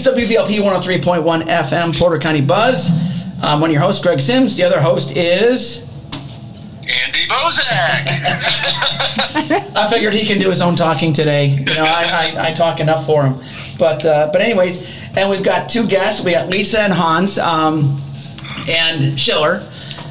is WVLP 103.1 FM, Porter County Buzz. I'm one of your hosts, Greg Sims. The other host is... Andy Bozak. I figured he can do his own talking today. You know, I talk enough for him. But anyways, and we've got two guests. We got Lisa and Hans and Schiller.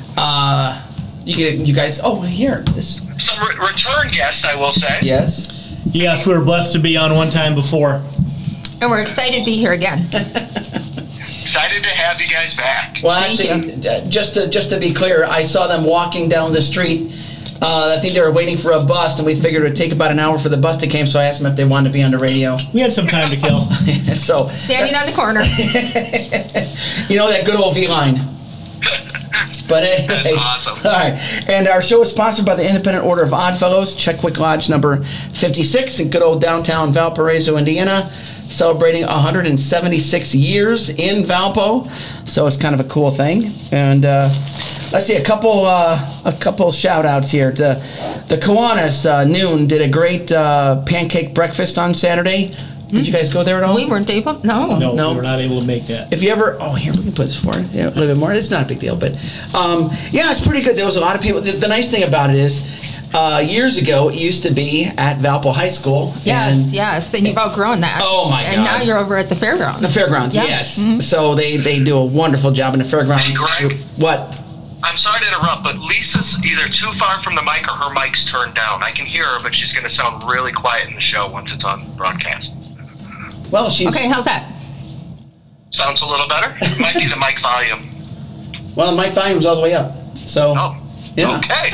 You guys, here. Some return guests, I will say. Yes. Yes, we were blessed to be on one time before. And we're excited to be here again. Excited to have you guys back. Well, actually, just to be clear, I saw them walking down the street. I think they were waiting for a bus, and we figured it would take about an hour for the bus to come, so I asked them if they wanted to be on the radio. We had some time to kill. So Standing on the corner. You know, that good old V-line. But anyways, That's awesome. All right. And our show is sponsored by the Independent Order of Oddfellows, Checkwick Lodge number 56 in good old downtown Valparaiso, Indiana, celebrating 176 years in Valpo. So it's kind of a cool thing. And let's see, a couple shout outs here. The Kiwanis Noon did a great pancake breakfast on Saturday. Did you guys go there at all? We weren't able. No, we were not able to make that. If you ever, here, we can put this forward, a little bit more. It's not a big deal, but it's pretty good. There was a lot of people. The nice thing about it is, years ago, it used to be at Valpo High School. Yes, and you've outgrown that. Oh my God! And now you're over at the fairgrounds. The fairgrounds, Yep. yes. Mm-hmm. So they do a wonderful job in the fairgrounds. Hey, Greg. What? I'm sorry to interrupt, but Lisa's either too far from the mic or her mic's turned down. I can hear her, but she's going to sound really quiet in the show once it's on broadcast. Well, she's... Okay, how's that? Sounds a little better? Might be the mic volume. Well, the mic volume's all the way up. So, yeah. Okay.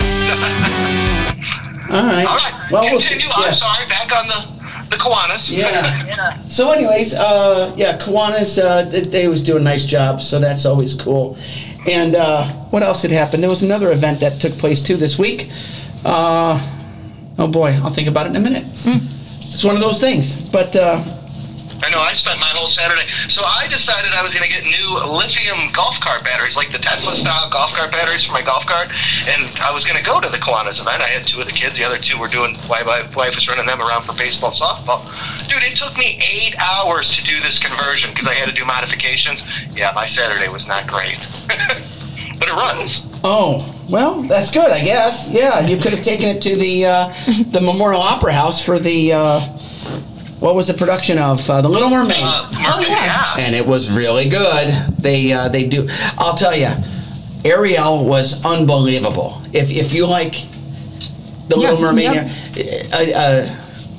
All right. All right. Well, Continue. I'm sorry. Back on the Kiwanis. Yeah. So anyways, Kiwanis, they always do a nice job, so that's always cool. And what else had happened? There was another event that took place, too, this week. Oh, boy, I'll think about it in a minute. It's one of those things, but... I know, I spent my whole Saturday. So I decided I was going to get new lithium golf cart batteries, like the Tesla-style golf cart batteries for my golf cart, and I was going to go to the Kiwanis event. I had two of the kids. The other two were doing, my wife was running them around for baseball, softball. Dude, it took me 8 hours to do this conversion because I had to do modifications. Yeah, my Saturday was not great. But it runs. Oh, well, that's good, I guess. Yeah, you could have taken it to the Memorial Opera House for the... what was the production of The Little Mermaid? Yeah. And it was really good. They do. I'll tell you, Ariel was unbelievable. If you like The Little Mermaid, a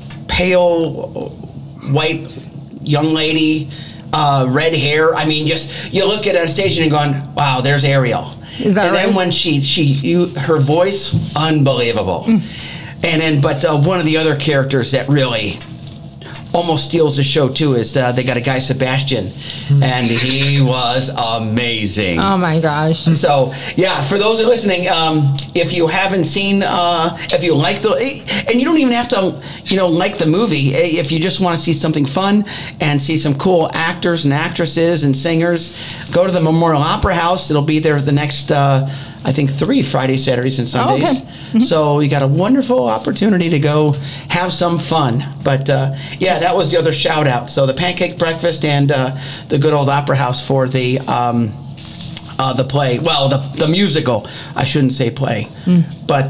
pale white young lady, red hair. I mean, just you look at it on stage and you're going, "Wow, there's Ariel." Is that right? And then when her voice, unbelievable. And then, but one of the other characters that really almost steals the show too is they got a guy, Sebastian, and he was amazing. Oh my gosh. So yeah, for those who are listening, if you haven't seen, if you like and you don't even have to, like the movie. If you just want to see something fun and see some cool actors and actresses and singers, go to the Memorial Opera House. It'll be there the next, I think, 3 Fridays, Saturdays, and Sundays. Oh, okay. Mm-hmm. So you got a wonderful opportunity to go have some fun. But that was the other shout out. So the pancake breakfast and the good old Opera House for the play. Well, the musical. I shouldn't say play. But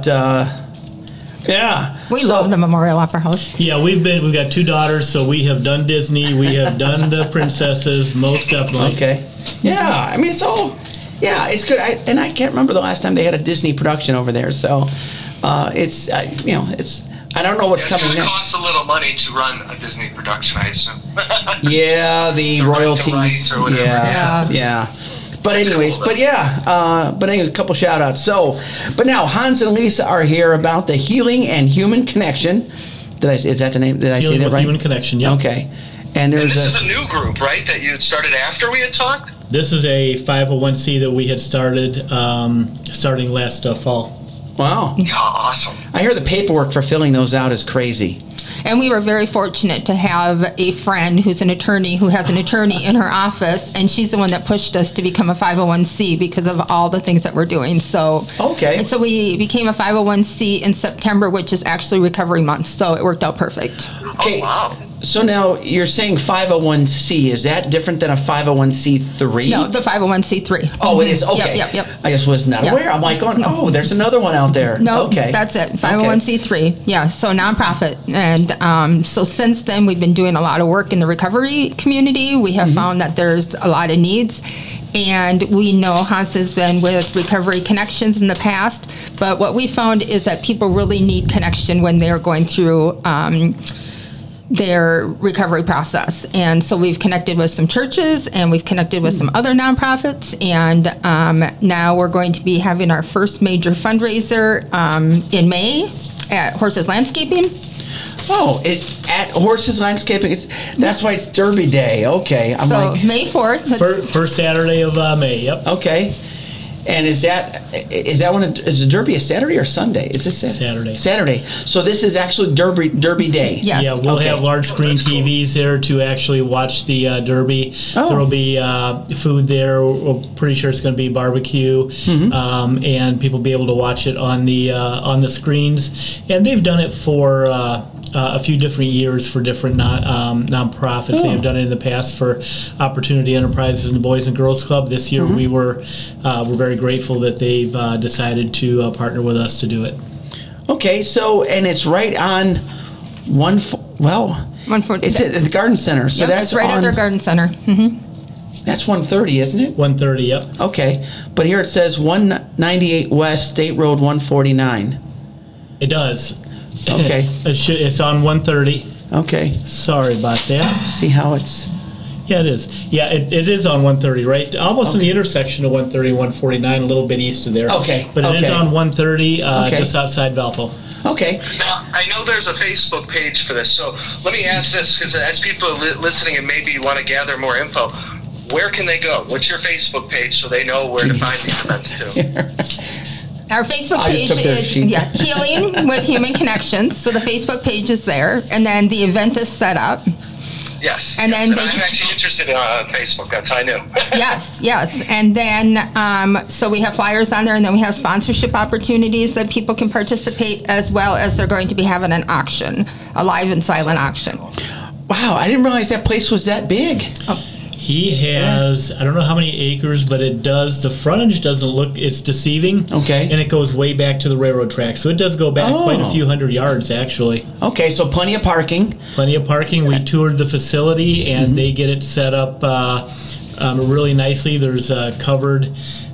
yeah. We love the Memorial Opera House. Yeah, we've got 2 daughters, so we have done Disney, we have done the princesses, most definitely. Okay. Yeah, I mean it's all. Yeah, it's good. I can't remember the last time they had a Disney production over there. So it's it's. I don't know what's coming next. It costs a little money to run a Disney production, I assume. Yeah, the royalties. Rights or whatever. Yeah. But anyways, a couple shout outs. So, but now Hans and Lisa are here about the Healing and Human Connection. Is that the name? Did I say that right? Human Connection, yeah. Okay. And this is a new group, right, that you started after we had talked? This is a 501c that we had started starting last fall. Wow. Yeah, awesome. I hear the paperwork for filling those out is crazy. And we were very fortunate to have a friend who's an attorney who has an attorney in her office, and she's the one that pushed us to become a 501c because of all the things that we're doing. So okay. And so we became a 501c in September, which is actually Recovery Month. So it worked out perfect. Okay. Oh, wow. So now you're saying 501c. Is that different than a 501c3? No, the 501c3. Oh, it is? Okay. Yep. I just was not aware. I'm like, oh, there's another one out there. No, okay. that's it. 501c3. Yeah, so nonprofit. And so since then, we've been doing a lot of work in the recovery community. We have found that there's a lot of needs. And we know Hans has been with Recovery Connections in the past. But what we found is that people really need connection when they're going through their recovery process. And so we've connected with some churches and we've connected with some other nonprofits. And now we're going to be having our first major fundraiser in May at Horses Landscaping. Oh, at Horses Landscaping. That's why it's Derby Day. Okay. I'm So like, May 4th. First Saturday of May. Yep. okay. And is the Derby a Saturday or Sunday? Is this Saturday. Saturday. So this is actually Derby Day. Yes. Yeah, we'll Okay. have large screen TVs there to actually watch the Derby. Oh. There will be food there. We're pretty sure it's going to be barbecue, and people will be able to watch it on the screens. And they've done it for a few different years for different nonprofits. They have done it in the past for Opportunity Enterprises and the Boys and Girls Club. This year we're very grateful that they've decided to partner with us to do it. Okay. So, and it's right on it's at the Garden Center. So that's it's right at their garden center. That's 130, isn't it? 1:30. Yep. Okay. But here it says 198 West State Road 149. It does. Okay. It's on 1:30. Okay. Sorry about that. See how it's. Yeah, it is. Yeah, it is on 130, right? Almost in the intersection of 130 and 149, a little bit east of there. Okay, But it is okay. on 130, Okay. just outside Valpo. Okay. Now, I know there's a Facebook page for this, so let me ask this, because as people are listening and maybe want to gather more info, where can they go? What's your Facebook page so they know where to find these events too? Our Facebook I just page took their is sheet. Healing with Human Connections. So the Facebook page is there, and then the event is set up. Yes. And yes, then and they I'm can- actually interested in Facebook. That's how I knew. Yes. And then, so we have flyers on there, and then we have sponsorship opportunities that people can participate, as well as they're going to be having an auction, a live and silent auction. Wow, I didn't realize that place was that big. He has, I don't know how many acres, but the frontage doesn't look, it's deceiving. Okay. And it goes way back to the railroad track. So it does go back quite a Oh. few hundred yards, actually. Okay, so plenty of parking. Plenty of parking. We toured the facility, and they get it set up really nicely. There's covered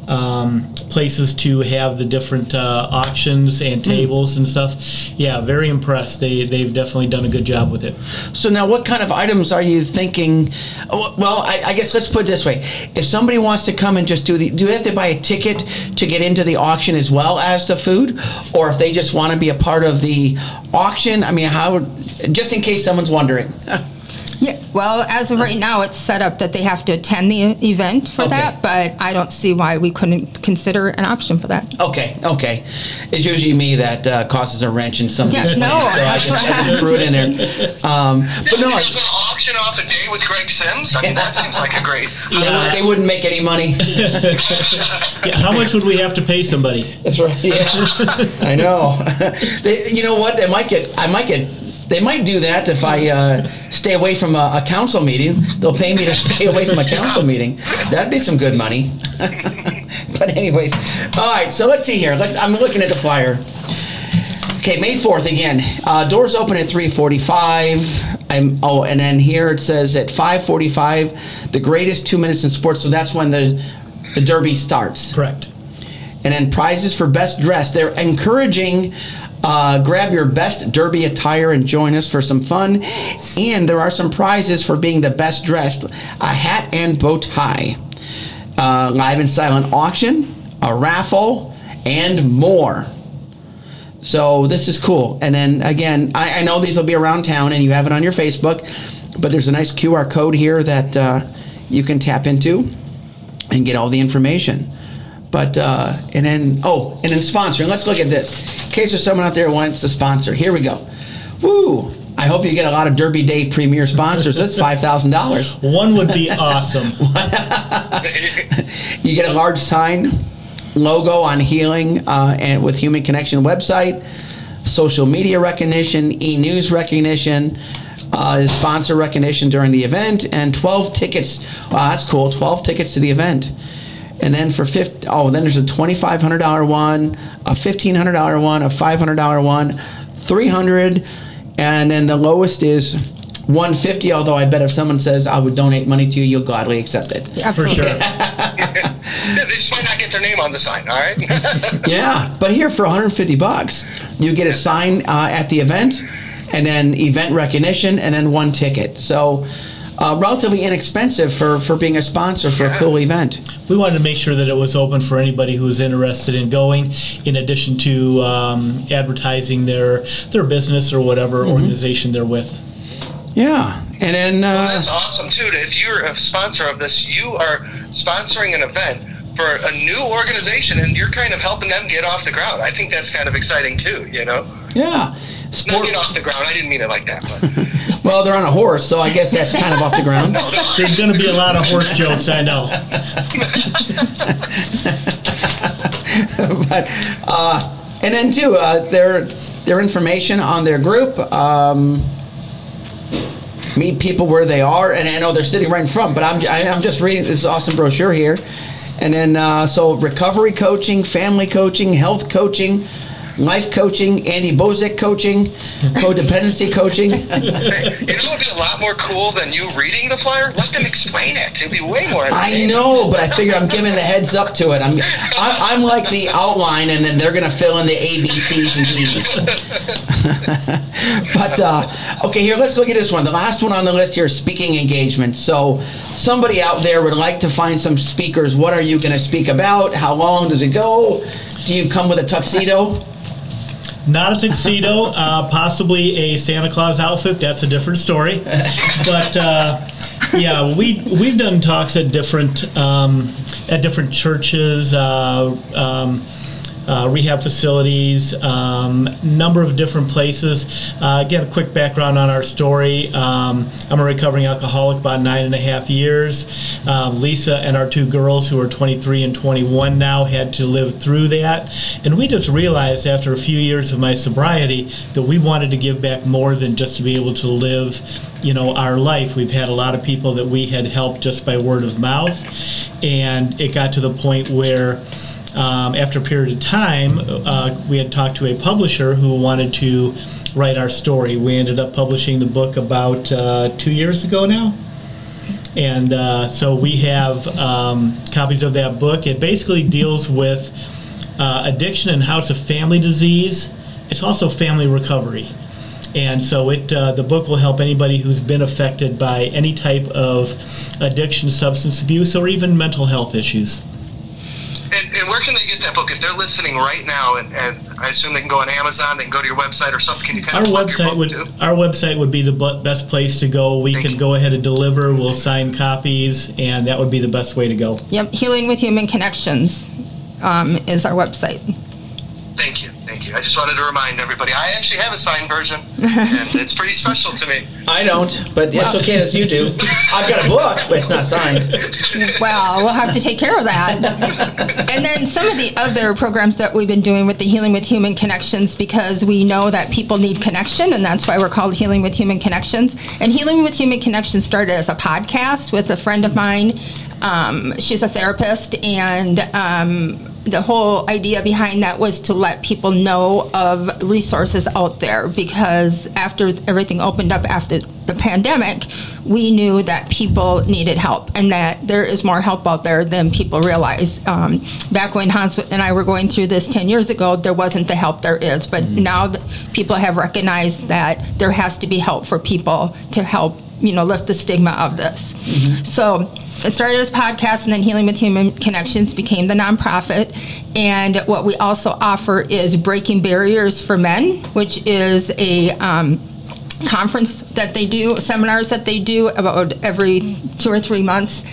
places to have the different auctions and tables and stuff. Yeah, very impressed. They've definitely done a good job with it. So now what kind of items are you thinking? Well, I guess let's put it this way. If somebody wants to come and just do they have to buy a ticket to get into the auction as well as the food? Or if they just want to be a part of the auction, I mean, just in case someone's wondering. Yeah. Well, as of right now, it's set up that they have to attend the event for Okay. that, but I don't see why we couldn't consider an option for that. Okay. It's usually me that causes a wrench in some of Yeah, these no, plans, so I just threw it in there. But no, There's an auction off a day with Greg Sims. I mean, that seems like a great. they wouldn't make any money. Yeah, how much would we have to pay somebody? That's right. Yeah, I know. You know what? They might do that if I stay away from a council meeting. They'll pay me to stay away from a council meeting. That'd be some good money. But anyways, all right. So let's see here. I'm looking at the flyer. Okay, May 4th again. Doors open at 3:45. And then here it says at 5:45, the greatest 2 minutes in sports. So that's when the Derby starts. Correct. And then prizes for best dressed. They're encouraging grab your best Derby attire and join us for some fun. And there are some prizes for being the best dressed. A hat and bow tie. Live and silent auction, a raffle, and more. So this is cool. And then again, I know these will be around town and you have it on your Facebook, but there's a nice QR code here that you can tap into and get all the information. But, and then sponsoring. Let's look at this. In case there's someone out there who wants to sponsor. Here we go. Woo! I hope you get a lot of Derby Day premier sponsors. That's $5,000. One would be awesome. You get a large sign, logo on Healing and with Human Connection website, social media recognition, e-news recognition, is sponsor recognition during the event, and 12 tickets. Wow, that's cool. 12 tickets to the event. And then for then there's a $2,500 one, a $1,500 one, a $500 one, $300, and then the lowest is $150. Although I bet if someone says I would donate money to you, you'll gladly accept it. Absolutely. For sure. They just might not get their name on the sign, all right? Yeah, but here for $150, you get a sign at the event, and then event recognition, and then one ticket. So relatively inexpensive for being a sponsor for a cool event. We wanted to make sure that it was open for anybody who was interested in going, in addition to advertising their business or whatever organization they're with. Yeah, and then That's awesome, too. If you're a sponsor of this, you are sponsoring an event for a new organization, and you're kind of helping them get off the ground. I think that's kind of exciting, too, you know? yeah, Not get off the ground. I didn't mean it like that, but... Well, they're on a horse, so I guess that's kind of off the ground. There's going to be a lot of horse jokes, I know. But and then too, their information on their group. Meet people where they are, and I know they're sitting right in front, but I'm just reading this awesome brochure here. And then so recovery coaching, family coaching, health coaching, life coaching, Andy Bozek coaching, codependency coaching. Hey, you know what would be a lot more cool than you reading the flyer? Let them explain it. It'd be way more I entertaining. know, but I figure I'm giving the heads up to it. I'm like the outline, and then they're gonna fill in the A, B, C's, and D's. But okay, here, let's look at this one. The last one on the list here is speaking engagement. So somebody out there would like to find some speakers. What are you gonna speak about? How long does it go? Do you come with a tuxedo? Not a tuxedo, possibly a Santa Claus outfit. That's a different story. But yeah, we've done talks at different churches, rehab facilities, number of different places. Again, a quick background on our story. I'm a recovering alcoholic, about 9.5 years. Lisa and our two girls, who are 23 and 21 now, had to live through that. And we just realized after a few years of my sobriety that we wanted to give back more than just to be able to live, our life. We've had a lot of people that we had helped just by word of mouth. And it got to the point where after a period of time, we had talked to a publisher who wanted to write our story. We ended up publishing the book about 2 years ago now. And so we have copies of that book. It basically deals with addiction and how it's a family disease. It's also family recovery. And so the book will help anybody who's been affected by any type of addiction, substance abuse, or even mental health issues. And where can they get that book? If they're listening right now, and I assume they can go on Amazon, they can go to your website or something. Can you kind of plug your book too? Our website would be the best place to go. We can go ahead and deliver. We'll sign copies, and that would be the best way to go. Yep, Healing with Human Connections is our website. Thank you. I just wanted to remind everybody, I actually have a signed version, and it's pretty special to me. I don't, but it's okay as you do. I've got a book, but it's not signed. Well, we'll have to take care of that. And then some of the other programs that we've been doing with the Healing with Human Connections, because we know that people need connection, and that's why we're called Healing with Human Connections. And Healing with Human Connections started as a podcast with a friend of mine. She's a therapist, and the whole idea behind that was to let people know of resources out there, because after everything opened up after the pandemic, we knew that people needed help and that there is more help out there than people realize. Back when Hans and I were going through this 10 years ago, there wasn't the help there is, but now people have recognized that there has to be help for people to help lift the stigma of this. So it started as a podcast, and then Healing with Human Connections became the nonprofit. And what we also offer is Breaking Barriers for Men, which is a conference that they do, seminars that they do about every 2 or 3 months.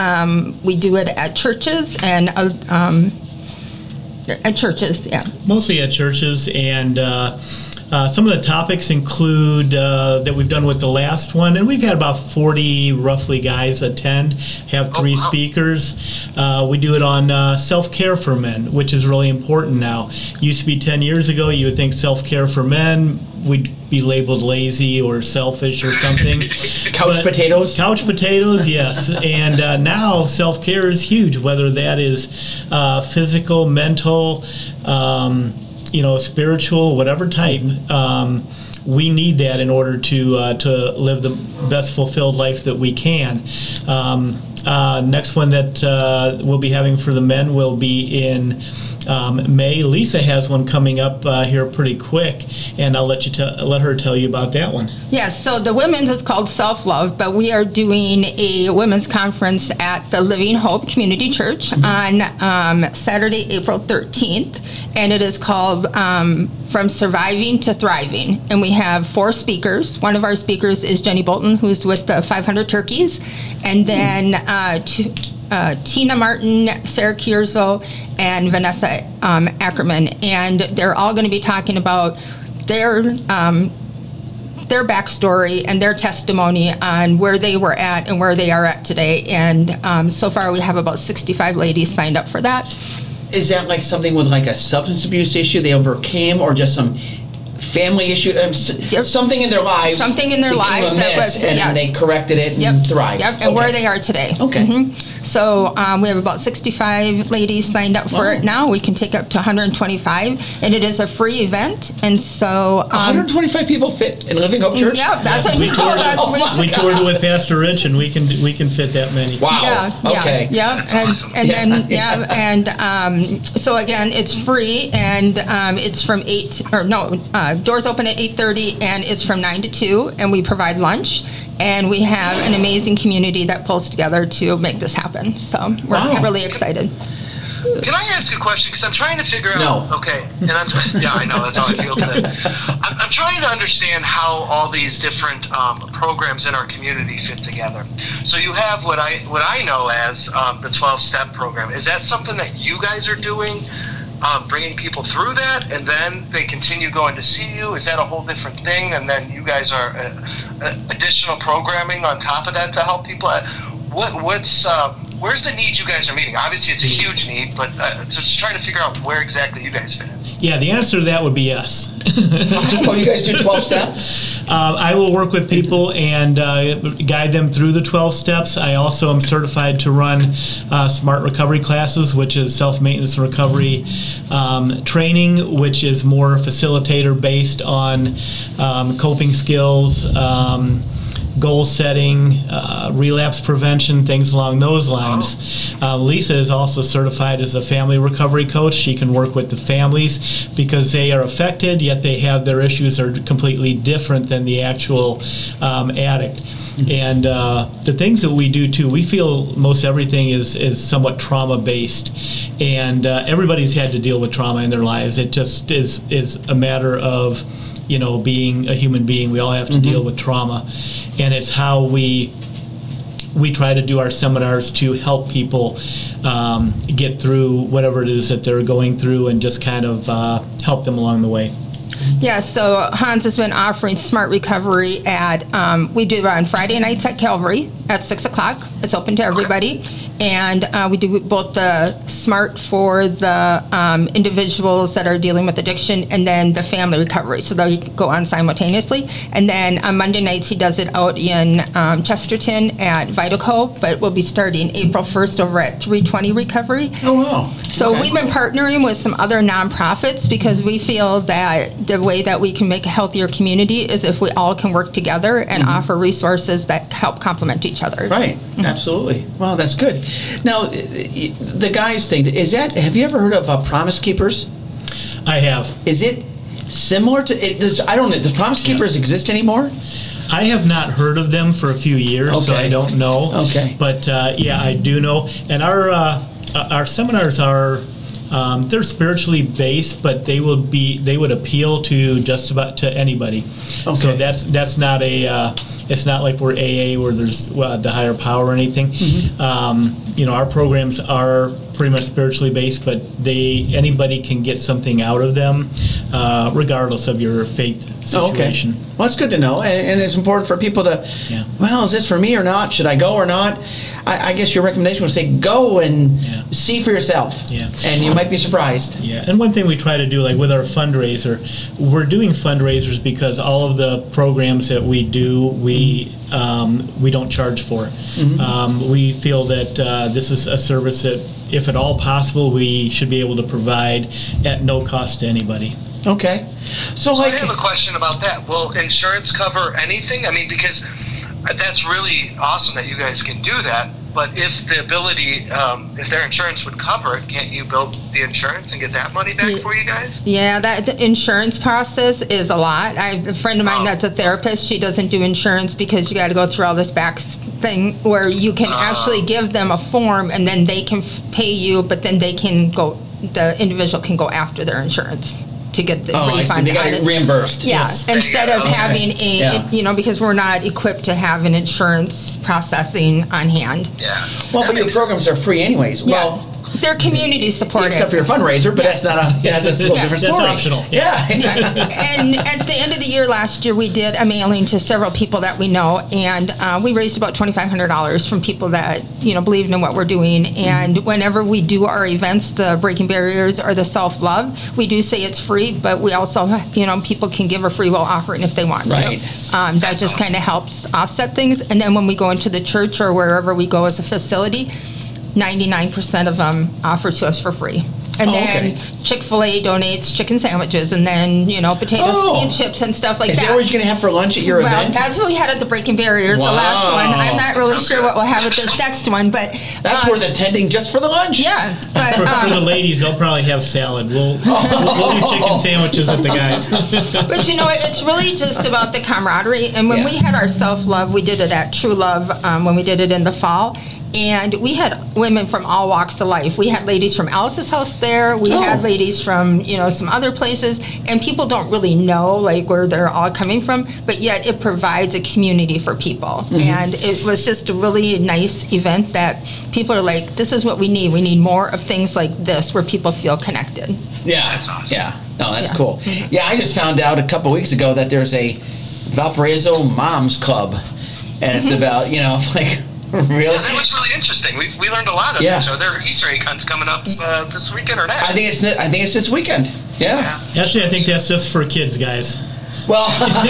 We do it at churches and at churches, yeah. Mostly at churches, and Some of the topics include that we've done with the last one, and we've had about 40 roughly guys attend, have 3 speakers. We do it on self-care for men, which is really important now. Used to be 10 years ago, you would think self-care for men, we'd be labeled lazy or selfish or something. Couch potatoes? Couch potatoes, yes. And now self-care is huge, whether that is physical, mental, spiritual, whatever type. We need that in order to live the best fulfilled life that we can. Next one that we'll be having for the men will be in May. Lisa has one coming up here pretty quick, and I'll let her tell you about that one. Yes, so the women's is called Self-Love, but we are doing a women's conference at the Living Hope Community Church on Saturday, April 13th, and it is called From Surviving to Thriving. And we have 4 speakers. One of our speakers is Jenny Bolton, who's with the 500 Turkeys, and then Tina Martin, Sarah Kierzo, and Vanessa Ackerman, and they're all going to be talking about their backstory and their testimony on where they were at and where they are at today. And so far, we have about 65 ladies signed up for that. Is that like something with like a substance abuse issue they overcame, or just some family issue, something in their lives? Something in their life that was, and they corrected it and thrived. Yep, and where they are today. Okay. So we have about 65 ladies signed up for it now. We can take up to 125, and it is a free event. And so 125 people fit in Living Hope Church. Yeah, that's what he told us. We toured it with Pastor Rich, and we can fit that many. Wow. Okay. Yeah. So again, it's free, and it's from doors open at 8:30, and it's from 9 to 2, and we provide lunch. And we have an amazing community that pulls together to make this happen. So we're really excited. Can I ask a question? Because I'm trying to figure out. No. Okay. And I know that's how I feel today. I'm trying to understand how all these different programs in our community fit together. So you have what I know as the 12-step program. Is that something that you guys are doing? Bringing people through that, and then they continue going to see you? Is that a whole different thing? And then you guys are additional programming on top of that to help people? Where's the need you guys are meeting? Obviously, it's a huge need, but just trying to figure out where exactly you guys fit in. Yeah, the answer to that would be yes. Oh, you guys do 12-step? I will work with people and guide them through the 12 steps. I also am certified to run SMART recovery classes, which is self-maintenance and recovery training, which is more facilitator based on coping skills, goal setting, relapse prevention, things along those lines. Lisa is also certified as a family recovery coach. She can work with the families because they are affected, yet they have their issues are completely different than the actual addict. And the things that we do too, we feel most everything is somewhat trauma based, and everybody's had to deal with trauma in their lives. It just is a matter of being a human being. We all have to deal with trauma, and it's how we try to do our seminars to help people get through whatever it is that they're going through, and just kind of help them along the way. Yeah, so Hans has been offering Smart Recovery we do it on Friday nights at Calvary at 6 o'clock. It's open to everybody. And we do both the Smart for the individuals that are dealing with addiction, and then the family recovery. So they go on simultaneously. And then on Monday nights, he does it out in Chesterton at Vitaco, but we'll be starting April 1st over at 320 Recovery. Oh, wow. So we've been partnering with some other nonprofits because we feel that the way that we can make a healthier community is if we all can work together and offer resources that help complement each other. Right, absolutely. Well, that's good. Now, the guys thing, have you ever heard of Promise Keepers? I have. Is it similar to, does Promise Keepers exist anymore? I have not heard of them for a few years, so I don't know. Okay. But I do know. And our seminars are, they're spiritually based, but they would appeal to just about to anybody. Okay. So that's not a It's not like we're AA where there's the higher power or anything. Our programs are pretty much spiritually based, but anybody can get something out of them, regardless of your faith situation. Okay. Well, that's good to know, and it's important for people to, well, is this for me or not? Should I go or not? I guess your recommendation would say go and see for yourself, and you might be surprised. Yeah, and one thing we try to do, like with our fundraiser, we're doing fundraisers because all of the programs that we do, we don't charge for. We feel that this is a service that, if at all possible, we should be able to provide at no cost to anybody. Okay. So I have a question about that. Will insurance cover anything? I mean, because that's really awesome that you guys can do that. But if the ability, if their insurance would cover it, can't you build the insurance and get that money back for you guys? Yeah, the insurance process is a lot. I have a friend of mine that's a therapist. She doesn't do insurance because you got to go through all this back thing where you can actually give them a form and then they can pay you, but then they can go, the individual can go after their insurance to get the refund. I see. They got it reimbursed. Yeah, Yes. instead of having because we're not equipped to have an insurance processing on hand. Yeah. Well, but your programs are free anyways. Yeah. Well, they're community supported. except for your fundraiser, but that's not that's a little different That's story. optional. Yeah. And at the end of the year last year, we did a mailing to several people that we know, and we raised about $2,500 from people that believed in what we're doing. And whenever we do our events, the Breaking Barriers or the Self-Love, we do say it's free, but we also, people can give a free will offering if they want Right. to. That just kind of helps offset things. And then when we go into the church or wherever we go as a facility, 99% of them offer to us for free. And then Chick-fil-A donates chicken sandwiches and then, potatoes and chips and stuff like Is that. that what you're going to have for lunch at your event? That's what we had at the Breaking Barriers, the last one. I'm not really sure what we'll have at this next one, but... That's worth attending just for the lunch? Yeah. But, For the ladies, they'll probably have salad. We'll do chicken sandwiches at the guys. But it's really just about the camaraderie. And when we had our Self-Love, we did it at True Love when we did it in the fall. And we had women from all walks of life. We had ladies from Alice's house there. We had ladies from, some other places. And people don't really know, where they're all coming from. But yet it provides a community for people. And it was just a really nice event that people are like, this is what we need. We need more of things like this where people feel connected. Yeah. That's awesome. Yeah. No, that's cool. Yeah, I just found out a couple weeks ago that there's a Valparaiso Moms Club. And it's about, Really? Yeah, that was really interesting. We learned a lot of it. So there are Easter egg hunts coming up this weekend or next. I think it's this weekend. Yeah. Actually, I think that's just for kids, guys. Well,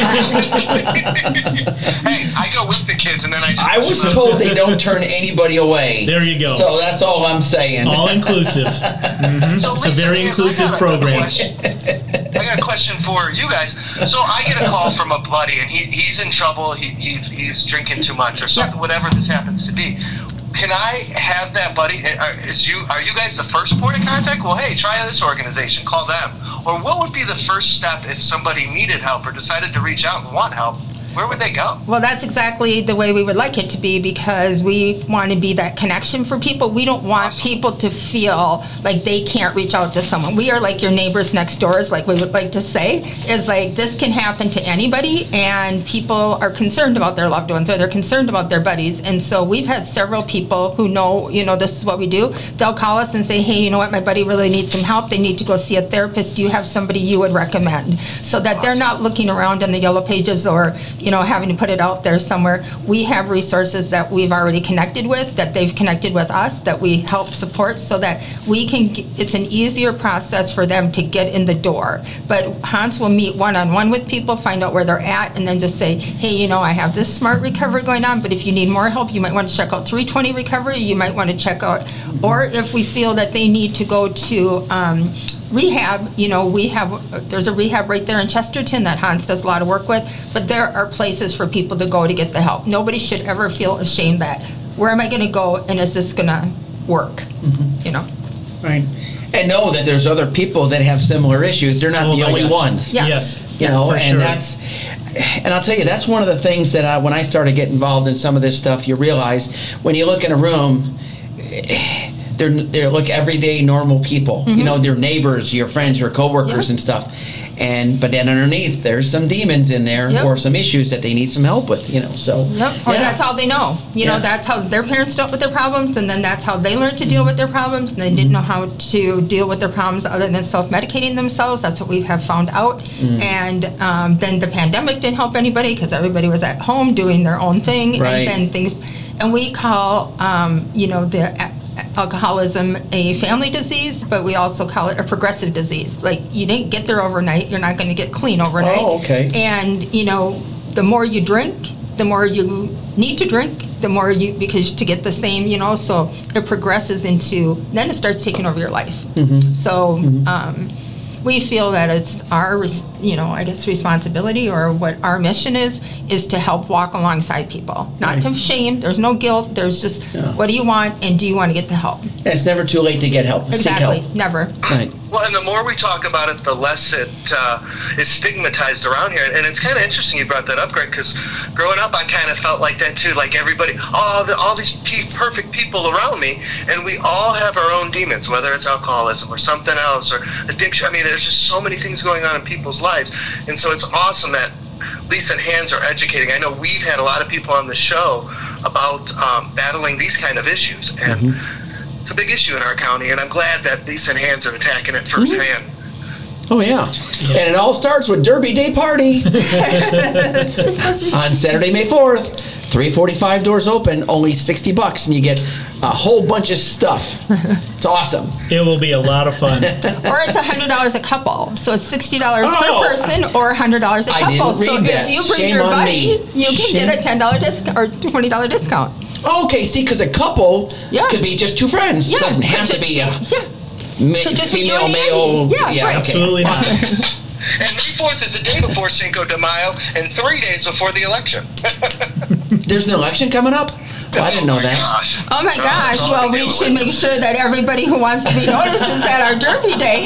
hey, I go with the kids, and then I was told they don't turn anybody away. There you go. So that's all I'm saying. All inclusive. So It's a very inclusive program. I got a question for you guys. So I get a call from a buddy, and he's in trouble. He's drinking too much or something, whatever this happens to be. Can I have that buddy? Are you guys the first point of contact? Well, hey, try this organization. Call them. Or what would be the first step if somebody needed help or decided to reach out and want help? Where would they go? Well, that's exactly the way we would like it to be because we want to be that connection for people. We don't want people to feel like they can't reach out to someone. We are like your neighbors next doors, like we would like to say, is like this can happen to anybody and people are concerned about their loved ones or they're concerned about their buddies. And so we've had several people who know, this is what we do. They'll call us and say, hey, you know what, my buddy really needs some help. They need to go see a therapist. Do you have somebody you would recommend? So that they're not looking around in the yellow pages or having to put it out there somewhere. We have resources that we've already connected with, that they've connected with us, that we help support so that we can, it's an easier process for them to get in the door. But Hans will meet one-on-one with people, find out where they're at, and then just say, hey, I have this Smart Recovery going on, but if you need more help, you might want to check out 320 Recovery, you might want to check out, or if we feel that they need to go to rehab, there's a rehab right there in Chesterton that Hans does a lot of work with, but there are places for people to go to get the help. Nobody should ever feel ashamed that, where am I going to go and is this going to work, Right. And know that there's other people that have similar issues. They're not the only ones. Yes. For and sure. and I'll tell you, that's one of the things that when I started getting involved in some of this stuff, you realize when you look in a room, they're like everyday normal people. You know, they're neighbors, your friends, your coworkers, and stuff. But then underneath, there's some demons in there or some issues that they need some help with. You know, so Or that's all they know. You know, that's how their parents dealt with their problems, and then that's how they learned to deal with their problems. And they didn't know how to deal with their problems other than self-medicating themselves. That's what we have found out. And then the pandemic didn't help anybody because everybody was at home doing their own thing, and then things. And we call, you know, the alcoholism a family disease, but we also call it a progressive disease. Like, you didn't get there overnight, you're not going to get clean overnight. Oh, okay. And, you know, the more you drink, the more you need to drink, the more you, because to get the same, you know, so it progresses into, then it starts taking over your life. So we feel that it's our, you know, I guess responsibility, or what our mission is to help walk alongside people. Not to shame, there's no guilt, there's just, what do you want, and do you want to get the help? And it's never too late to get help. Exactly, Seek help. never. Right. Well, and the more we talk about it, the less it is stigmatized around here. And it's kind of interesting you brought that up, Greg, because growing up, I kind of felt like that too. Like everybody, all these perfect people around me, and we all have our own demons, whether it's alcoholism or something else or addiction. I mean, there's just so many things going on in people's lives, and so it's awesome that Lisa and Hands are educating. I know we've had a lot of people on the show about battling these kind of issues, and it's a big issue in our county, and I'm glad that Lisa and Hands are attacking it firsthand. Oh, yeah. And it all starts with Derby Day Party on Saturday, May 4th. 3:45 doors open, only $60, and you get a whole bunch of stuff. It's awesome. It will be a lot of fun. Or it's $100 a couple, so it's $60 Oh! per person, or $100 a I couple. didn't read So that. if you bring Shame your on buddy, me. you can get a $10 discount or $20 discount. Okay, see, because a couple Yeah. could be just two friends. Yeah, Doesn't have could to be a just- Could just be you female, and male. Andy. Yeah, right. Okay. Absolutely not. Awesome. And May 4th is the day before Cinco de Mayo and 3 days before the election. There's an election coming up? Well, I didn't know that. Gosh. Oh my gosh, it's all well, to we do should with. make sure that everybody who wants to be noticed is at our Derby Day.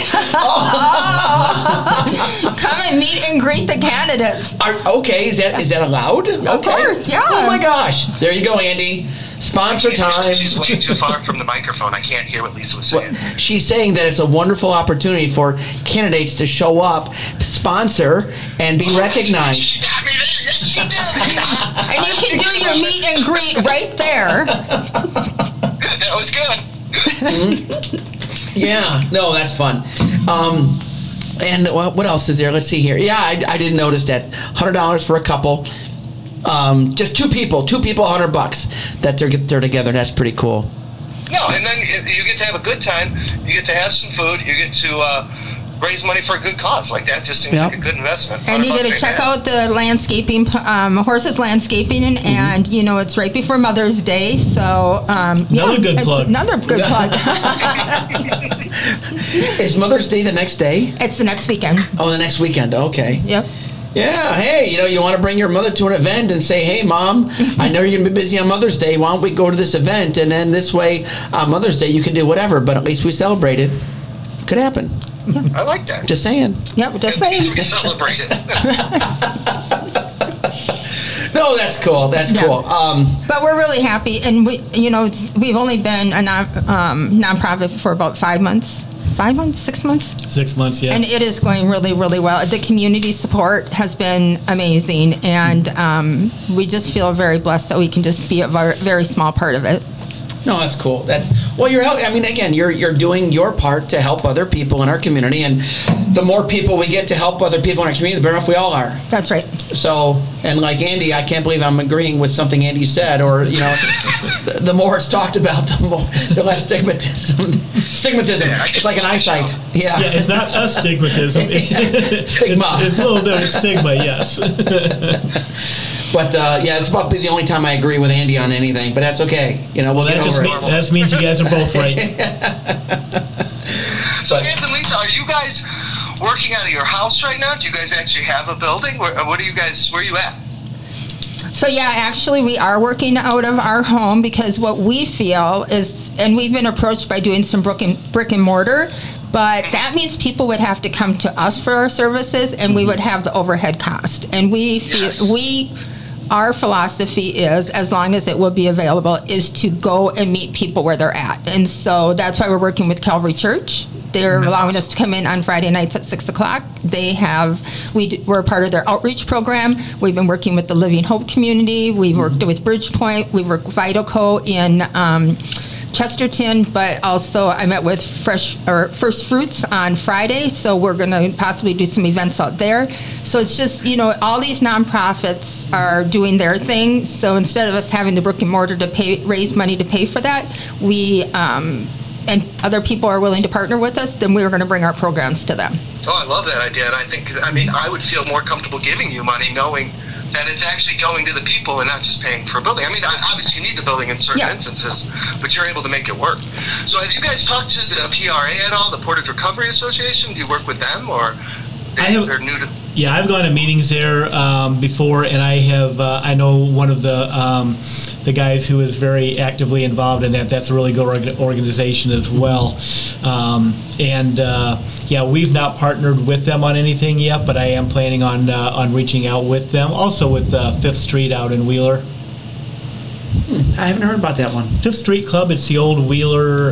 Come and meet and greet the candidates. Okay, is that allowed? Of course, yeah. Oh my gosh. There you go, Andy. Sponsor time. She's way too far from the microphone. I can't hear what Lisa was saying. She's saying that it's a wonderful opportunity for candidates to show up, sponsor, and be recognized. She got me there. Yes, she did. And you can do your meet and greet right there. That was good. Yeah, no, that's fun. And what else is there? Let's see here. Yeah, I didn't notice that. $100 for a couple. Just two people, $100 that they're together. That's pretty cool. No, and then you get to have a good time. You get to have some food. You get to raise money for a good cause. Like that just seems like a good investment. And you get to check out the landscaping, Horses Landscaping, and you know it's right before Mother's Day, so Another good plug. Another good plug. Is Mother's Day the next day? It's the next weekend. Oh, the next weekend. Okay. Yep. Yeah, hey, you want to bring your mother to an event and say, hey, Mom, I know you're going to be busy on Mother's Day. Why don't we go to this event? And then this way, on Mother's Day, you can do whatever, but at least we celebrate it. Could happen. I like that. Just saying. Yep. Just At least saying. we celebrate it. No, that's cool. That's cool. But we're really happy, and we've only been a nonprofit for about 5 months. 5 months, 6 months? 6 months, yeah. And it is going really, really well. The community support has been amazing, and we just feel very blessed that we can just be a very small part of it. No, that's cool. You're helping. I mean, again, you're doing your part to help other people in our community, and the more people we get to help other people in our community, the better off we all are. That's right. So, and like Andy, I can't believe I'm agreeing with something Andy said, or the more it's talked about, the less stigmatism. It's like an eyesight. Yeah. Yeah, it's not astigmatism. Stigma. It's a little different. Stigma, yes. But it's about the only time I agree with Andy on anything. But that's okay. We'll That get just over it. that means you guys are both right. So, Hans and Lisa, are you guys working out of your house right now? Do you guys actually have a building? Where are you at? So yeah, actually we are working out of our home, because what we feel is, and we've been approached by doing some brick and mortar, but that means people would have to come to us for our services, and we would have the overhead cost. And we feel our philosophy is, as long as it will be available, is to go and meet people where they're at. And so that's why we're working with Calvary Church. They're allowing us to come in on Friday nights at 6 o'clock. We're part of their outreach program. We've been working with the Living Hope community. We've worked with Bridgepoint. We've worked with VitalCo in Chesterton, but also I met with First Fruits on Friday, so we're going to possibly do some events out there. So it's just, all these nonprofits are doing their thing. So instead of us having the brick and mortar to raise money to pay for that, and other people are willing to partner with us, then we're going to bring our programs to them. Oh, I love that idea. And I would feel more comfortable giving you money knowing that it's actually going to the people and not just paying for a building. Obviously you need the building in certain instances, but you're able to make it work. So have you guys talked to the PRA at all, the Portage Recovery Association? Do you work with them, or they're new to... Yeah, I've gone to meetings there before, and I know one of the guys who is very actively involved in that. That's a really good organization as well. We've not partnered with them on anything yet, but I am planning on reaching out with them. Also with Fifth Street out in Wheeler. I haven't heard about that one. Fifth Street Club. It's the old Wheeler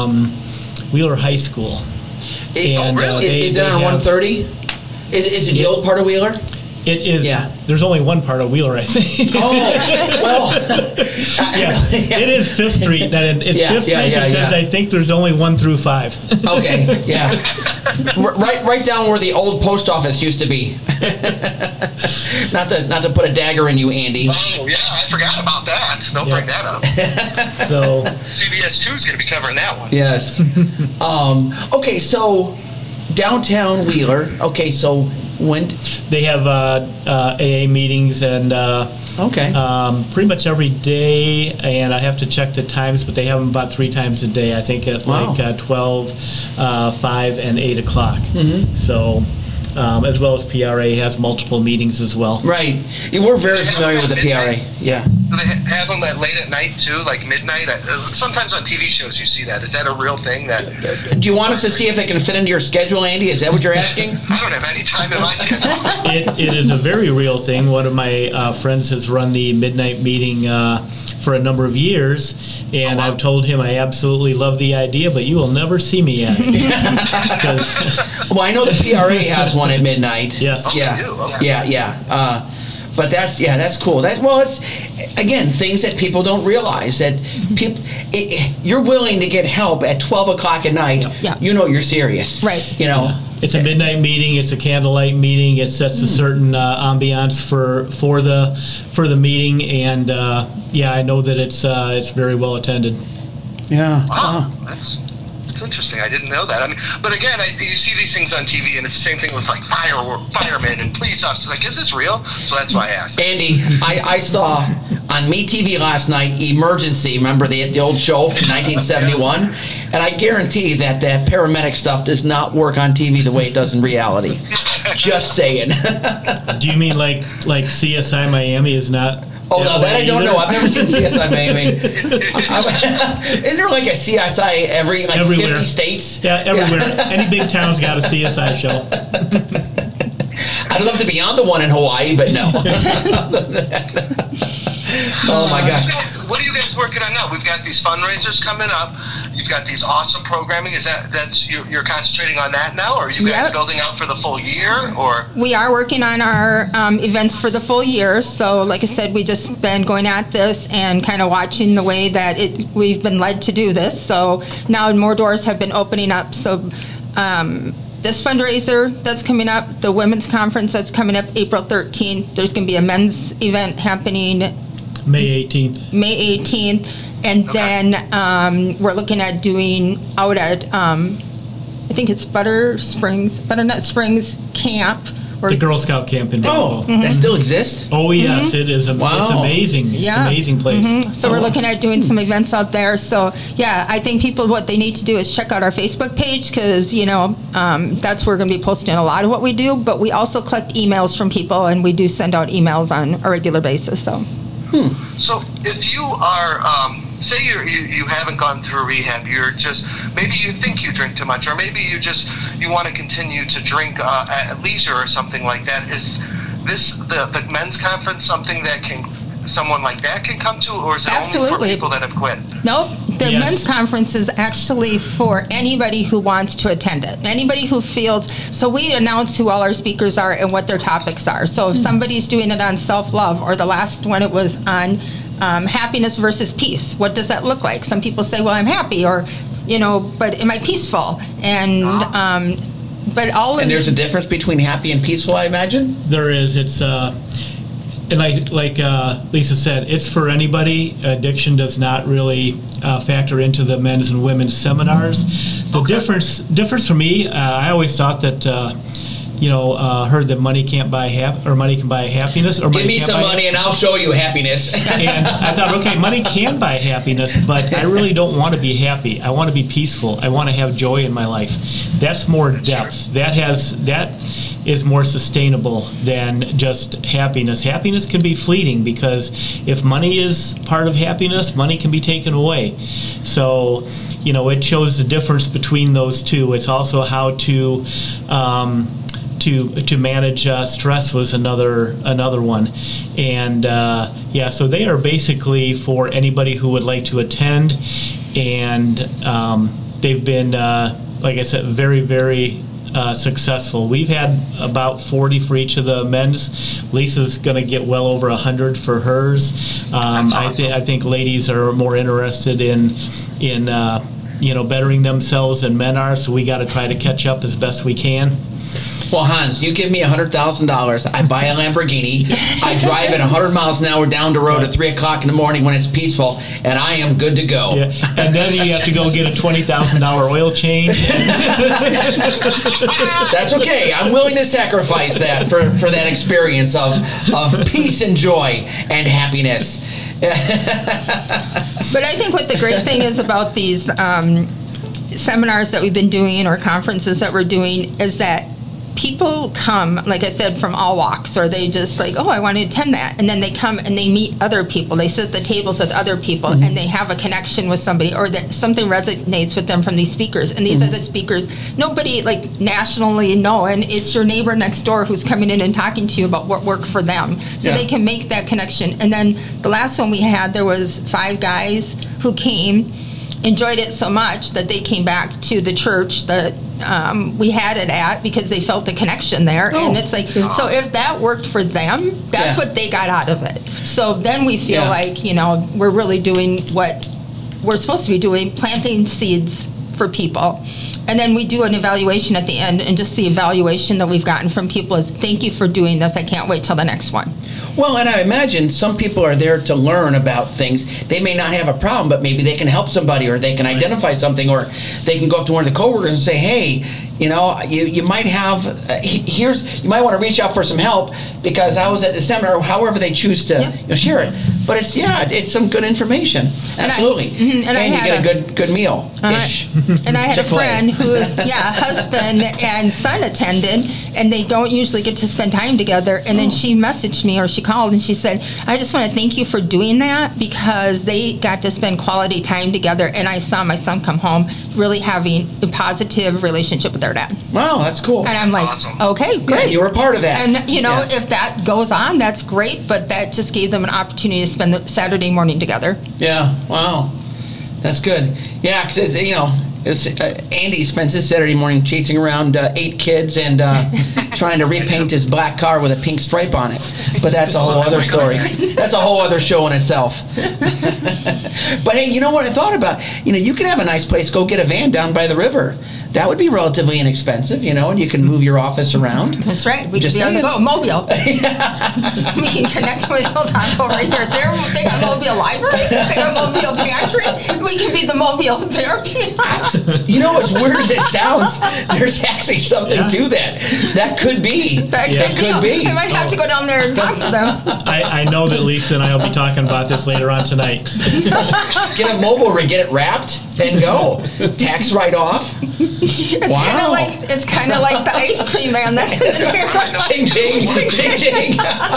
High School. Really? Is it on 130? Is it the old part of Wheeler? It is. Yeah. There's only one part of Wheeler, I think. Oh, well. It is Fifth Street. It's Fifth Street because I think there's only 1 through 5. Okay, yeah. Right down where the old post office used to be. Not to put a dagger in you, Andy. Oh, yeah, I forgot about that. Don't bring that up. So CBS 2 is going to be covering that one. Yes. Okay, so downtown Wheeler. Okay, so when they have AA meetings and pretty much every day, and I have to check the times, but they have them about 3 times a day. I think at 12, 5, and 8 o'clock. Mm-hmm. So. As well as PRA has multiple meetings as well. Right. We're very familiar with the PRA. Yeah. Do they have them late at night too, like midnight? Sometimes on TV shows you see that. Is that a real thing? Do you want us to see if it can fit into your schedule, Andy? Is that what you're asking? I don't have any time in my schedule. It is a very real thing. One of my friends has run the midnight meeting for a number of years, and I've told him I absolutely love the idea, but you will never see me at it. Well, I know the PRA has one at midnight. Yes. Oh, Yeah. they do? Okay. Yeah. But that's cool. It's again things that people don't realize that you're willing to get help at 12 o'clock at night. Yeah. You're serious. Right. It's a midnight meeting. It's a candlelight meeting. It sets a certain ambiance for the meeting, and I know that it's very well attended. Yeah. Wow, that's interesting. I didn't know that. But again, you see these things on TV, and it's the same thing with like firemen and police officers. Like, is this real? So that's why I asked. Andy, I saw on MeTV last night Emergency. Remember the old show from 1971? And I guarantee that paramedic stuff does not work on TV the way it does in reality. Just saying. Do you mean like CSI Miami is not? Oh, no, that I don't know. I've never seen CSI Miami. Isn't there like a CSI everywhere. 50 states? Yeah, everywhere. Any big town's got a CSI show. I'd love to be on the one in Hawaii, but no. Oh my gosh. What are you guys working on now? We've got these fundraisers coming up. You've got these awesome programming. That's you're concentrating on that now, or are you guys building out for the full year? Or we are working on our events for the full year. So, like I said, we just been going at this and kind of watching the way that we've been led to do this. So now more doors have been opening up. So this fundraiser that's coming up, the women's conference that's coming up April 13th. There's going to be a men's event happening May 18th. And then we're looking at doing out at, I think it's Butternut Springs Camp. The Girl Scout camp in Valpo. Valpo. That still exists? Oh, yes, it is. Wow. It's amazing. It's an amazing place. So we're looking at doing some events out there. So, I think people, what they need to do is check out our Facebook page because, that's where we're going to be posting a lot of what we do. But we also collect emails from people, and we do send out emails on a regular basis. So. So if you are, say you haven't gone through rehab, you're just, maybe you think you drink too much, or maybe you want to continue to drink at leisure or something like that. the men's conference something that someone like that can come to, or is it only Absolutely. for people that have quit? Nope. The Yes. men's conference is actually for anybody who wants to attend it. Anybody who feels, so we announce who all our speakers are and what their topics are. So if somebody's doing it on self-love, or the last one it was on happiness versus peace, what does that look like? Some people say, well, I'm happy, or, but am I peaceful? And, but all of And there's a difference between happy and peaceful, I imagine? There is. It's and like Lisa said, it's for anybody. Addiction does not really factor into the men's and women's seminars. The difference for me, I always thought that heard that money can't buy money can buy happiness. Or Give me some money and I'll show you happiness. And I thought, okay, money can buy happiness, but I really don't want to be happy. I want to be peaceful. I want to have joy in my life. That's more depth. That is more sustainable than just happiness. Happiness can be fleeting, because if money is part of happiness, money can be taken away. So, it shows the difference between those two. It's also how to manage stress was another one. And so they are basically for anybody who would like to attend, and they've been, like I said, very, very successful. We've had about 40 for each of the men's. Lisa's going to get well over 100 for hers. Awesome. I think ladies are more interested in bettering themselves than men are, so we got to try to catch up as best we can. Well, Hans, you give me $100,000. I buy a Lamborghini. I drive at 100 miles an hour down the road at 3 o'clock in the morning when it's peaceful, and I am good to go. Yeah, and then you have to go get a $20,000 oil change. That's okay. I'm willing to sacrifice that for that experience of peace and joy and happiness. But I think what the great thing is about these seminars that we've been doing, or conferences that we're doing, is that people come, like I said, from all walks, or they just like, oh, I want to attend that. And then they come and they meet other people. They sit at the tables with other people, and they have a connection with somebody, or that something resonates with them from these speakers. And these are the speakers, nobody like nationally known. It's your neighbor next door who's coming in and talking to you about what worked for them. So they can make that connection. And then the last one we had, there was 5 guys who came, enjoyed it so much that they came back to the church that we had it at, because they felt a connection there. And it's like, so if that worked for them, that's what they got out of it. So then we feel like, we're really doing what we're supposed to be doing, planting seeds for people. And then we do an evaluation at the end, and just the evaluation that we've gotten from people is, thank you for doing this. I can't wait till the next one. Well, and I imagine some people are there to learn about things. They may not have a problem, but maybe they can help somebody, or they can identify something, or they can go up to one of the coworkers and say, hey, you might have, you might want to reach out for some help, because I was at the seminar, or however they choose to share it. But it's some good information. Absolutely. And you get a good meal. And I had a friend whose husband and son attended, and they don't usually get to spend time together. And then she messaged me, or she called, and she said, I just want to thank you for doing that, because they got to spend quality time together, and I saw my son come home really having a positive relationship with their dad. Wow, that's cool. And I'm like, awesome. okay, great. Yeah, you were a part of that. And if that goes on, that's great, but that just gave them an opportunity to spend the Saturday morning together. Yeah, wow. That's good. Yeah, because Andy spends his Saturday morning chasing around 8 kids and trying to repaint his black car with a pink stripe on it. But that's a whole other story. That's a whole other show in itself. But hey, you know what I thought about? You could have a nice place, go get a van down by the river. That would be relatively inexpensive, and you can move your office around. That's right. We Just can be on the saying. go. Mobile. We can connect with Hilltop over here. They got mobile library. They got mobile pantry. We can be the mobile therapy. As weird as it sounds, there's actually something to that. That could be. That could be. I might have to go down there and talk to them. I know that Lisa and I will be talking about this later on tonight. Get a mobile rig, get it wrapped, and go. Tax write-off. It's kind of like the ice cream man that's in there. Ching, ching, ching, ching.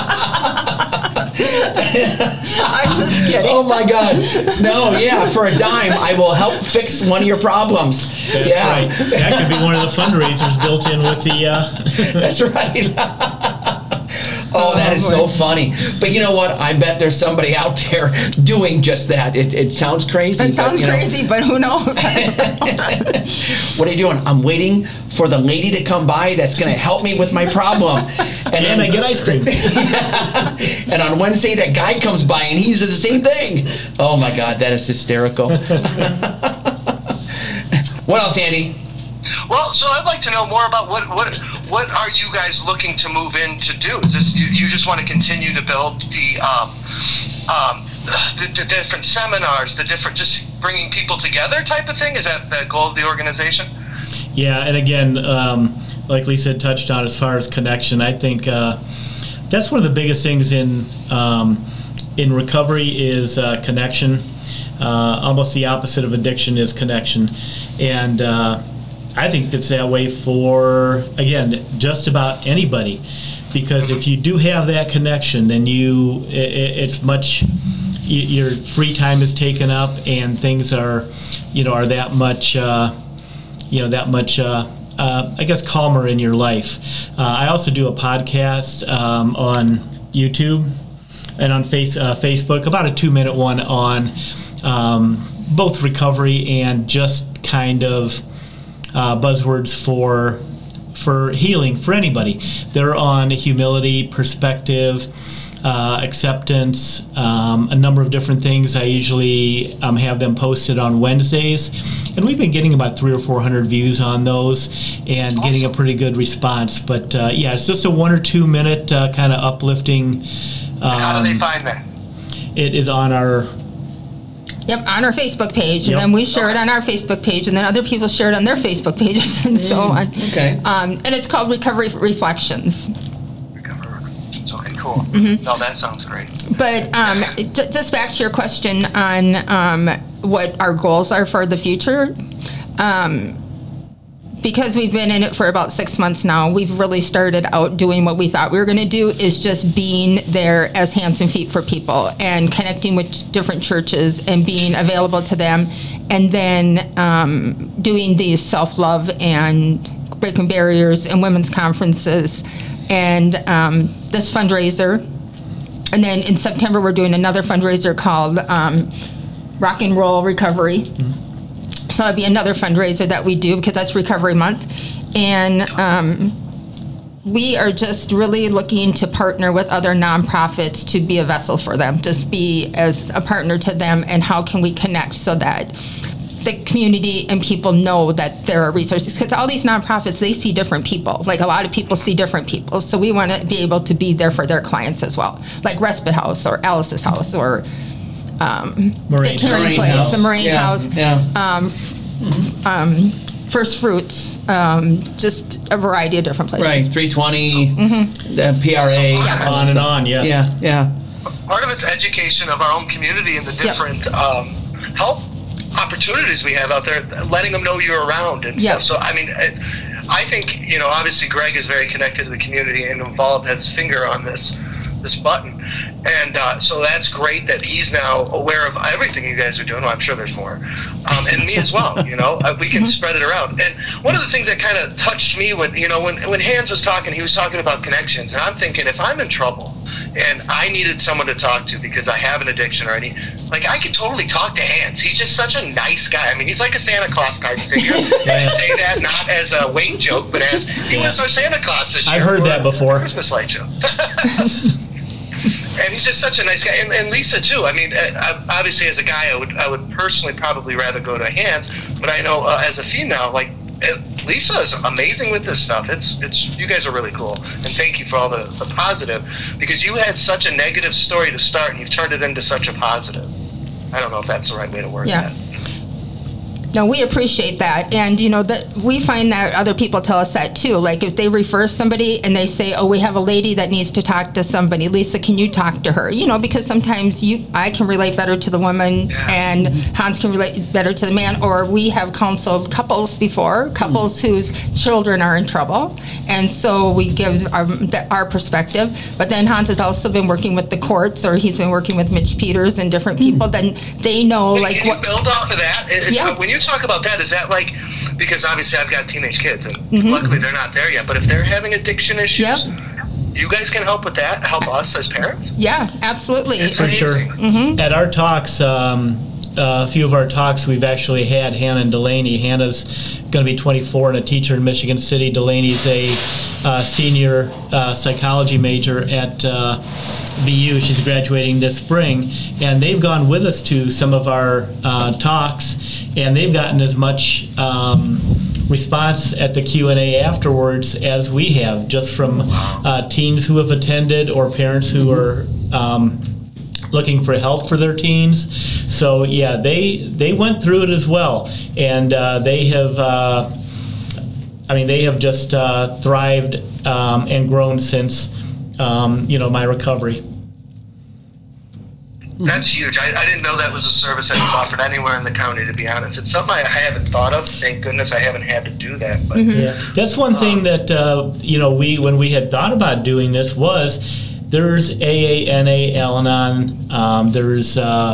I'm just kidding. Oh my God. No, for a dime, I will help fix one of your problems. That's right. That could be one of the fundraisers built in with the... That's right. Oh, that is so funny. But you know what? I bet there's somebody out there doing just that. It sounds crazy. It sounds crazy, but who knows? What are you doing? I'm waiting for the lady to come by that's going to help me with my problem. And I get ice cream. And on Wednesday, that guy comes by and he says the same thing. Oh my God, that is hysterical. What else, Andy? Well, so I'd like to know more about what are you guys looking to move in to do? Is this you just want to continue to build the different seminars, the different just bringing people together type of thing? Is that the goal of the organization? Yeah, and again, like Lisa had touched on, as far as connection, I think that's one of the biggest things in recovery is connection. Almost the opposite of addiction is connection, and I think it's that way for, again, just about anybody, because if you do have that connection, then it's much, your free time is taken up, and things are that much, I guess, calmer in your life. I also do a podcast on YouTube and on Facebook, about a 2-minute one on both recovery and just kind of buzzwords for healing for anybody. They're on humility, perspective, acceptance, a number of different things. I usually have them posted on Wednesdays, and we've been getting about 300 or 400 views on those and getting a pretty good response. But yeah, it's just a 1 or 2 minute kind of uplifting. How do they find that? It is on our on our Facebook page, Yep. And then we share it on our Facebook page, and then other people share it on their Facebook pages, and so on. Okay. And it's called Recovery Reflections. Okay, cool. No, that sounds great. But just back to your question on what our goals are for the future. Because we've been in it for about 6 months now, we've really started out doing what we thought we were going to do, is just being there as hands and feet for people and connecting with different churches and being available to them, and then doing these self-love and breaking barriers and women's conferences and this fundraiser. And then in September, we're doing another fundraiser called Rock and Roll Recovery. So that'd be another fundraiser that we do, because that's Recovery Month. And we are just really looking to partner with other nonprofits to be a vessel for them, just be as a partner to them, and how can we connect so that the community and people know that there are resources. Because all these nonprofits, they see different people. Like, a lot of people see different people. So we want to be able to be there for their clients as well. Like Respite House or Alice's House or Moraine the Caring Place, House. the Moraine House, Yeah. First Fruits, just a variety of different places. Right, 320, the PRA. on and on, yes. Yeah. Part of it's education of our own community and the different help opportunities we have out there, letting them know you're around and stuff. So, I mean, I think, obviously Greg is very connected to the community and involved, has his finger on this button. And so that's great that he's now aware of everything you guys are doing. Well, I'm sure there's more. And me as well, we can spread it around. And one of the things that kind of touched me when Hans was talking, he was talking about connections. And I'm thinking, if I'm in trouble and I needed someone to talk to because I have an addiction or I could totally talk to Hans. He's just such a nice guy. I mean, he's like a Santa Claus type figure. And I say that not as a Wayne joke, but as he was our Santa Claus this year. I've heard that before. Christmas light show. And he's just such a nice guy, and Lisa too. I mean, obviously as a guy, I would personally probably rather go to Hans, but I know as a female, like Lisa is amazing with this stuff. It's you guys are really cool, and thank you for all the positive, because you had such a negative story to start, and you've turned it into such a positive. I don't know if that's the right way to word that. No, we appreciate that, and that we find that other people tell us that too. Like, if they refer somebody and they say, "Oh, we have a lady that needs to talk to somebody. Lisa, can you talk to her?" Because sometimes I can relate better to the woman, and Hans can relate better to the man. Or we have counseled couples before, whose children are in trouble, and so we give our perspective. But then Hans has also been working with the courts, or he's been working with Mitch Peters and different people. Then they know, can you build off of that? When you talk about that, is that like, because obviously I've got teenage kids, and luckily they're not there yet, but if they're having addiction issues, you guys can help with that, help us as parents? Yeah, absolutely. It's For sure. amazing. At our talks, a few of our talks, we've actually had Hannah and Delaney. Hannah's going to be 24 and a teacher in Michigan City. Delaney's a senior psychology major at VU. She's graduating this spring, and they've gone with us to some of our talks, and they've gotten as much response at the Q&A afterwards as we have, just from teens who have attended or parents who are looking for help for their teens. So yeah, they went through it as well, and they have they have just thrived and grown since my recovery. That's huge. I didn't know that was a service that was offered anywhere in the county, to be honest. It's something I haven't thought of. Thank goodness I haven't had to do that. But Yeah, that's one thing that when we had thought about doing this was there's AA, NA, Al-Anon, there's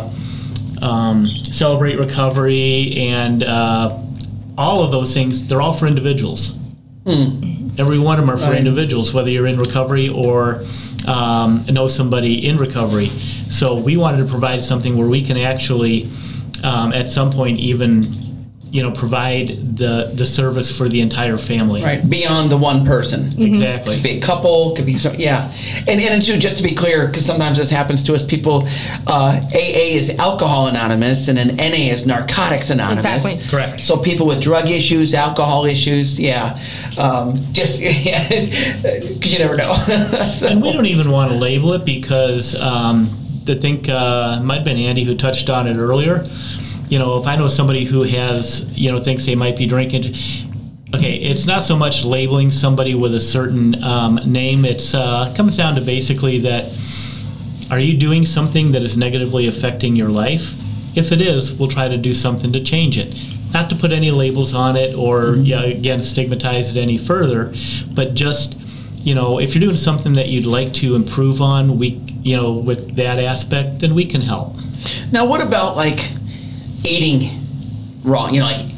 Celebrate Recovery, and all of those things. They're all for individuals. Every one of them are for individuals, whether you're in recovery or know somebody in recovery. So we wanted to provide something where we can actually, at some point, even provide the service for the entire family. Right, beyond the one person. Exactly. Could be a couple, could be and too, just to be clear, because sometimes this happens to us, people, AA is Alcohol Anonymous, and then NA is Narcotics Anonymous. Exactly. Correct. So people with drug issues, alcohol issues, because you never know. So, And we don't even want to label it because I think it might have been Andy who touched on it earlier. If I know somebody who has, thinks they might be drinking, okay, it's not so much labeling somebody with a certain name. It's comes down to basically that, are you doing something that is negatively affecting your life? If it is, we'll try to do something to change it. Not to put any labels on it or, again, stigmatize it any further, but just, if you're doing something that you'd like to improve on, with that aspect, then we can help. now, what about eating wrong?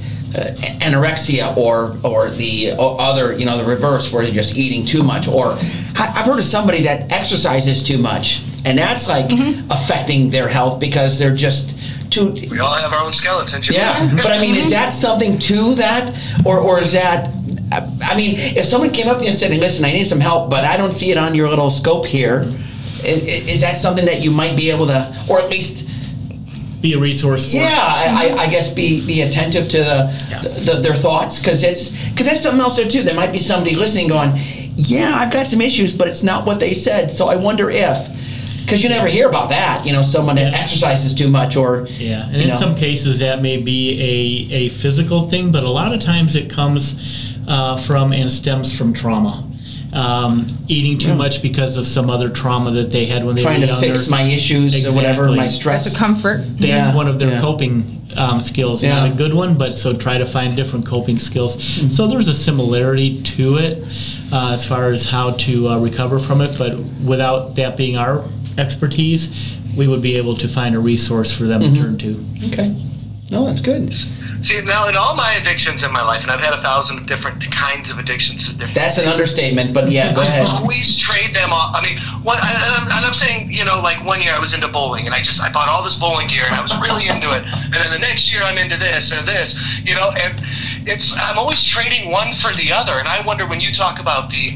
Anorexia or the other, the reverse, where they're just eating too much. Or I've heard of somebody that exercises too much, and that's affecting their health because they're just too. we all have our own skeletons. Yeah, but I mean, is that something to that, or is that? I mean, if someone came up to you and said, "Hey, listen, I need some help, but I don't see it on your little scope here," is that something that you might be able to, or at least? Be a resource for I guess be attentive to their thoughts, because that's something else there too. There might be somebody listening going, yeah, I've got some issues, but it's not what they said, so I wonder if, because you never hear about that, someone that exercises too much or and in some cases that may be a physical thing, but a lot of times it comes from and stems from trauma. Eating too much because of some other trauma that they had when they trying were to younger. fix my issues or whatever, my stress. That's a comfort. That's one of their coping skills. Yeah. Not a good one, but so try to find different coping skills. So there's a similarity to it as far as how to recover from it, but without that being our expertise, we would be able to find a resource for them to turn to. Okay. No, that's good. See, now in all my addictions in my life, and I've had 1,000 different kinds of addictions. That's an understatement, but yeah, go ahead. I always trade them off. I mean, I'm saying, 1 year I was into bowling, and I bought all this bowling gear, and I was really into it. And then the next year I'm into this and this, and I'm always trading one for the other. And I wonder, when you talk about the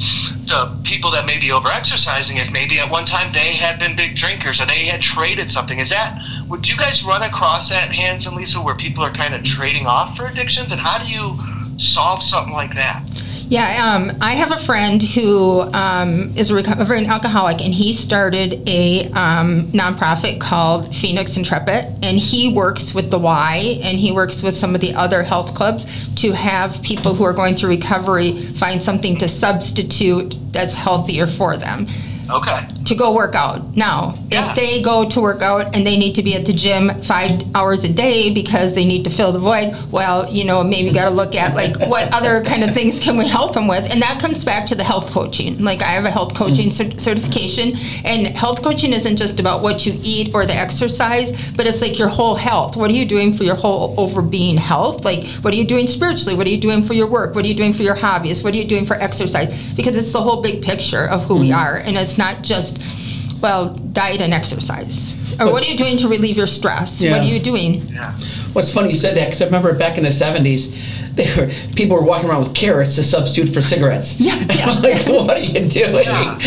people that may be over-exercising, if maybe at one time they had been big drinkers or they had traded something. Would you guys run across that, Hans and Lisa, where people are kind of trading off for addictions? And how do you solve something like that? Yeah, I have a friend who is a recovering alcoholic, and he started a nonprofit called Phoenix Intrepid, and he works with the Y, and he works with some of the other health clubs to have people who are going through recovery find something to substitute that's healthier for them. Okay. to go work out. Now, Yeah. if they go to work out and they need to be at the gym 5 hours a day because they need to fill the void, well, maybe got to look at like what other kind of things can we help them with. And that comes back to the health coaching. Like I have a health coaching certification, and health coaching isn't just about what you eat or the exercise, but it's like your whole health. What are you doing for your whole overbeing health? Like, what are you doing spiritually? What are you doing for your work? What are you doing for your hobbies? What are you doing for exercise? Because it's the whole big picture of who we are. And it's not just, diet and exercise. Or what are you doing to relieve your stress? Yeah. What are you doing? Yeah. What's funny you said that, because I remember back in the 70s, people were walking around with carrots to substitute for cigarettes. Yeah. I'm like, what are you doing? Yeah.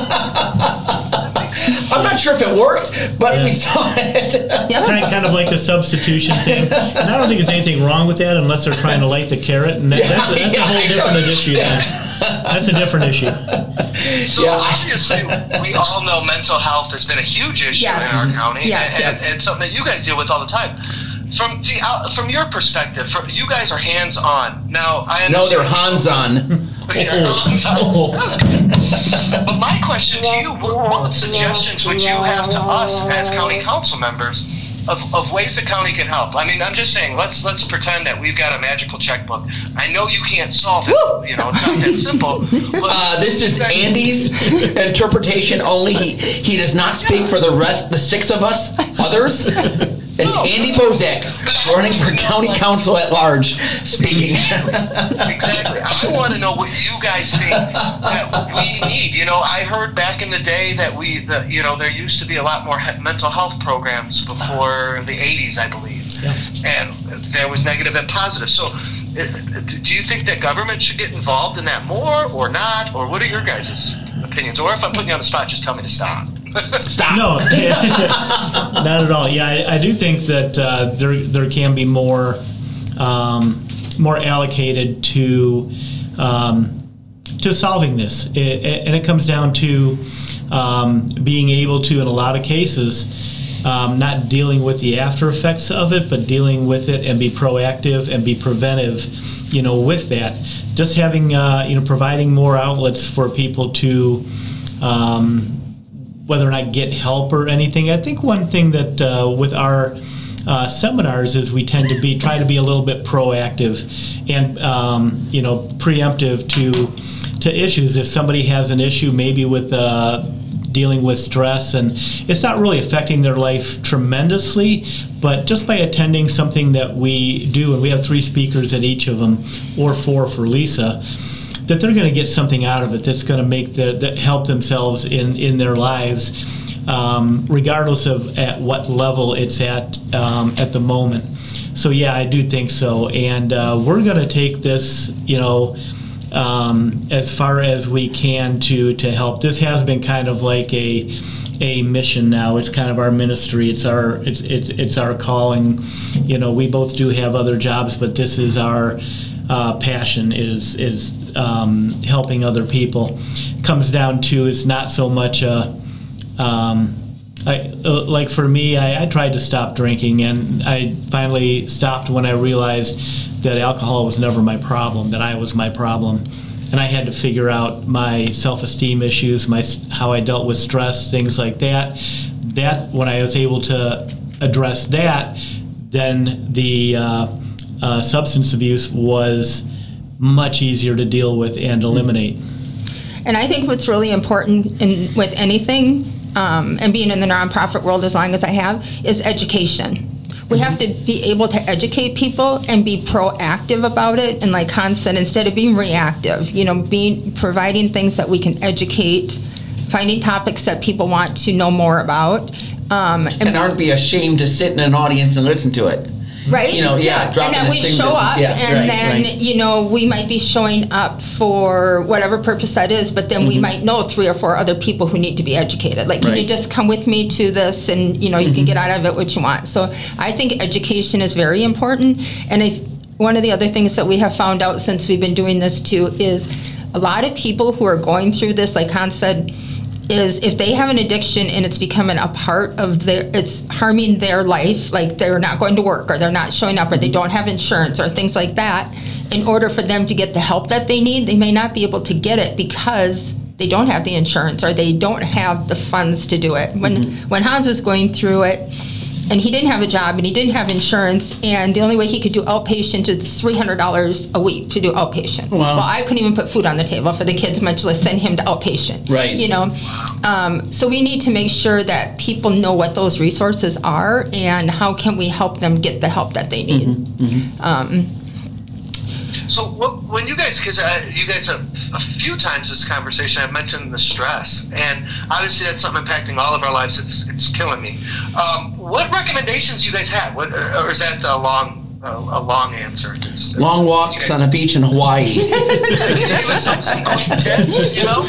I'm not sure if it worked, but we Yeah. saw it. Yeah. Kind of like the substitution thing. And I don't think there's anything wrong with that unless they're trying to light the carrot. And that's a whole different issue. That's a different issue. So Yeah. obviously, we all know mental health has been a huge issue Yes. in our county, Yes, and, yes. and something that you guys deal with all the time. From your perspective, you guys are hands-on. Now, I understand. No, they're Hands-on. You're hands-on. That was good. But my question to you, what suggestions would you have to us as county council members of ways the county can help? I mean, I'm just saying, let's pretend that we've got a magical checkbook. I know you can't solve it. It's not that simple. But This is Andy's interpretation only. He does not speak for the 6 of us others. It's Andy Bozak, running for county council at large, speaking. Exactly. I want to know what you guys think that we need. I heard back in the day that there used to be a lot more mental health programs before the 80s, I believe. Yeah. And there was negative and positive. So do you think that government should get involved in that more or not? Or what are your guys' opinions? Or if I'm putting you on the spot, just tell me to stop. Stop. No, not at all. Yeah, I do think that there can be more allocated to solving this, and it comes down to being able to, in a lot of cases, not dealing with the after effects of it, but dealing with it and be proactive and be preventive, with that. Just having, providing more outlets for people to, whether or not get help or anything. I think one thing that with our seminars is we tend to try to be a little bit proactive and preemptive to issues. If somebody has an issue, maybe with dealing with stress, and it's not really affecting their life tremendously, but just by attending something that we do, and we have 3 speakers at each of them, or 4 for Lisa, that they're going to get something out of it that's going to make that help themselves in their lives, regardless of at what level it's at the moment. So yeah, I do think so, and we're going to take this, as far as we can to help. This has been kind of like a mission now. It's kind of our ministry. It's our calling. We both do have other jobs, but this is our passion is helping other people. Comes down to, it's not so much like for me, I tried to stop drinking, and I finally stopped when I realized that alcohol was never my problem, that I was my problem. And I had to figure out my self-esteem issues, how I dealt with stress, things like that. That, when I was able to address that, then the substance abuse was much easier to deal with and eliminate. And I think what's really important with anything, and being in the nonprofit world as long as I have, is education. We have to be able to educate people and be proactive about it. And like Hans said, instead of being reactive, providing things that we can educate, finding topics that people want to know more about. And aren't be ashamed to sit in an audience and listen to it. Right? Dropping and then a we stigma show up, yeah, and right, then, right. We might be showing up for whatever purpose that is, but then we might know 3 or 4 other people who need to be educated. Like, can you Right. just come with me to this, and, you can get out of it what you want. So I think education is very important. And one of the other things that we have found out since we've been doing this too is a lot of people who are going through this, like Hans said, is if they have an addiction and it's becoming a part of it's harming their life, like they're not going to work or they're not showing up or they don't have insurance or things like that, in order for them to get the help that they need, they may not be able to get it because they don't have the insurance or they don't have the funds to do it. When Hans was going through it, and he didn't have a job and he didn't have insurance, and the only way he could do outpatient is $300 a week to do outpatient. Wow. Well, I couldn't even put food on the table for the kids, much less send him to outpatient. Right. You know, so we need to make sure that people know what those resources are and how can we help them get the help that they need. So when you guys, because you guys have a few times this conversation, I've mentioned the stress, and obviously that's something impacting all of our lives. It's killing me. What recommendations do you guys have? Or is that a long answer? Long walks on a beach in Hawaii. You know?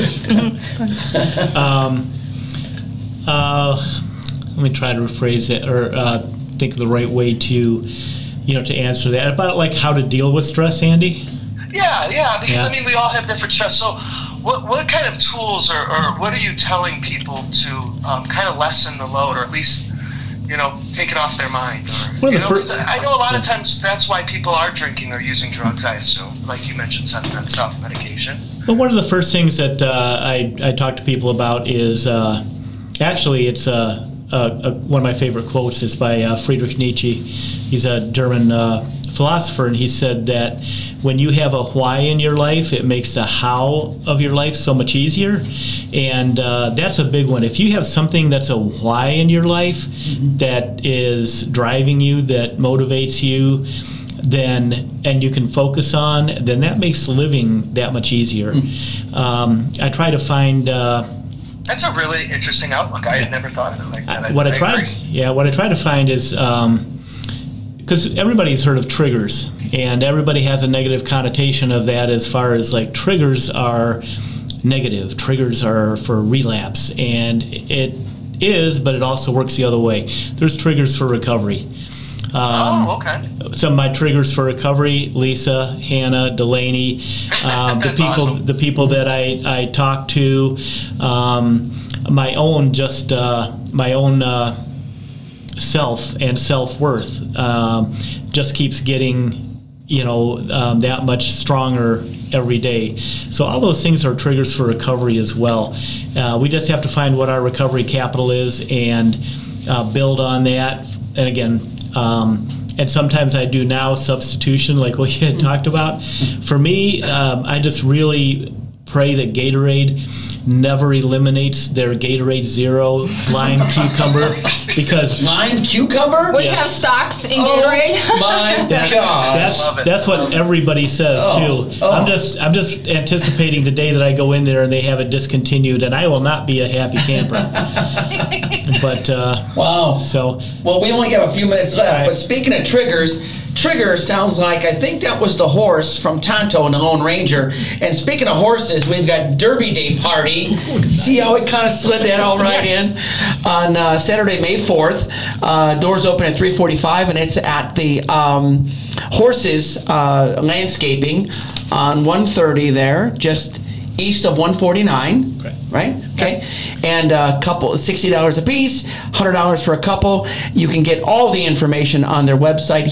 Let me try to rephrase it or think of the right way to answer that. About like how to deal with stress, Andy? Yeah, because we all have different stress. So what kind of tools or what are you telling people to kind of lessen the load, or at least, take it off their mind? Or, I know a lot of times that's why people are drinking or using drugs, I assume, like you mentioned, self-medication. Well, one of the first things that I talk to people about is actually it's one of my favorite quotes is by Friedrich Nietzsche. He's a German philosopher, and he said that when you have a why in your life, it makes the how of your life so much easier. And that's a big one. If you have something that's a why in your life that is driving you, that motivates you, and you can focus on, then that makes living that much easier. I try to find... That's a really interesting outlook. I had never thought of it like that. What I try to find is, because everybody's heard of triggers, and everybody has a negative connotation of that as far as like triggers are negative. Triggers are for relapse, and it is, but it also works the other way. There's triggers for recovery. Okay. Some of my triggers for recovery: Lisa, Hannah, Delaney, the people that I talk to, my own self and self-worth just keeps getting that much stronger every day. So all those things are triggers for recovery as well. We just have to find what our recovery capital is and build on that. And again, and sometimes I do now substitution, like what you had talked about. For me, I just really pray that Gatorade never eliminates their Gatorade Zero lime cucumber, because lime cucumber? We have stocks in Gatorade. My God, that's what everybody says too. I'm just anticipating the day that I go in there and they have it discontinued, and I will not be a happy camper. But wow. So we only have a few minutes left. Right. But speaking of triggers. Trigger sounds like, I think that was the horse from Tonto and the Lone Ranger. And speaking of horses, we've got Derby Day Party. See how it kind of slid that all right in? On Saturday, May 4th. Doors open at 3:45, and it's at the Horses Landscaping on 130 there, just east of 149. Okay. Right? Okay. And a couple, $60 a piece, $100 for a couple. You can get all the information on their website,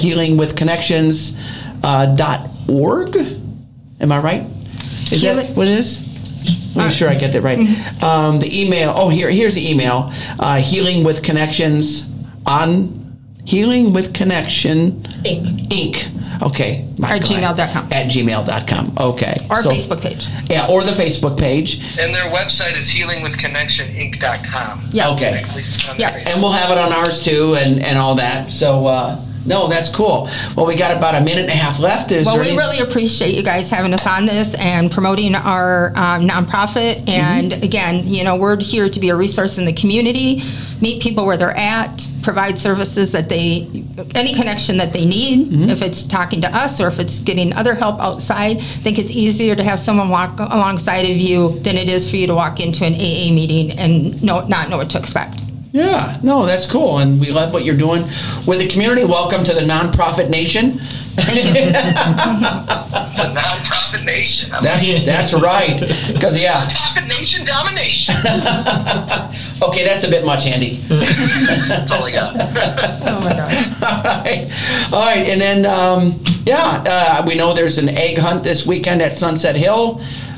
healingwithconnections.org. Am I right? Is that what it is? Make sure I get that right. The email, here's the email. Healing with Connections on Healing with Connection Inc. Okay. At gmail.com. At gmail.com. Okay. Or Facebook page. Yeah, or the Facebook page. And their website is healingwithconnectioninc.com. Yes. Okay. Yes. And we'll have it on ours too, and all that. So, no, that's cool. Well, we got about a minute and a half left. We really appreciate you guys having us on this and promoting our nonprofit. And again, we're here to be a resource in the community, meet people where they're at, provide services that any connection that they need, if it's talking to us or if it's getting other help outside. I think it's easier to have someone walk alongside of you than it is for you to walk into an AA meeting and not know what to expect. Yeah, no, that's cool, and we love what you're doing with the community. Welcome to the Nonprofit Nation. Thank you. The Nonprofit Nation. That's right, because Nonprofit Nation domination. Okay, that's a bit much, Andy. That's all I got. Oh my gosh. All right, and then we know there's an egg hunt this weekend at Sunset Hill.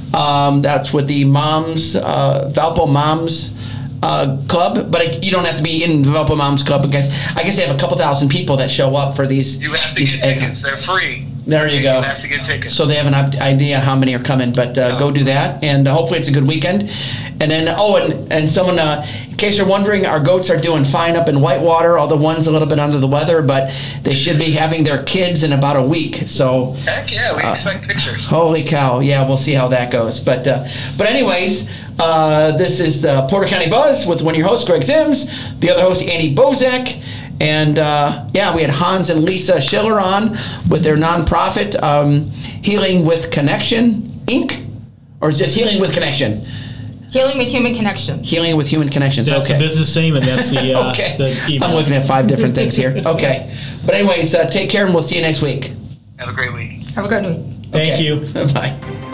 That's with the Moms, Valpo Moms Club. But you don't have to be in the Valpo Moms Club because I guess they have a couple thousand people that show up for these. You have to get tickets. They're free. There you go. You have to get tickets. So they have an idea how many are coming, but go do that, and hopefully it's a good weekend. And then, and someone, in case you're wondering, our goats are doing fine up in Whitewater. All the ones a little bit under the weather, but they should be having their kids in about a week. So heck yeah, we expect pictures. Holy cow! Yeah, we'll see how that goes. But anyways, this is the Porter County Buzz with one of your hosts, Greg Sims, the other host, Andy Bozak. And we had Hans and Lisa Schiller on with their nonprofit, Healing with Connection, Inc., or just Healing with Connection? Healing with Human Connections. Healing with Human Connections. That's okay. the business name, and that's the okay. The email. I'm looking at 5 different things here. Okay. But anyways, take care, and we'll see you next week. Have a great week. Have a good week. Thank you. Bye.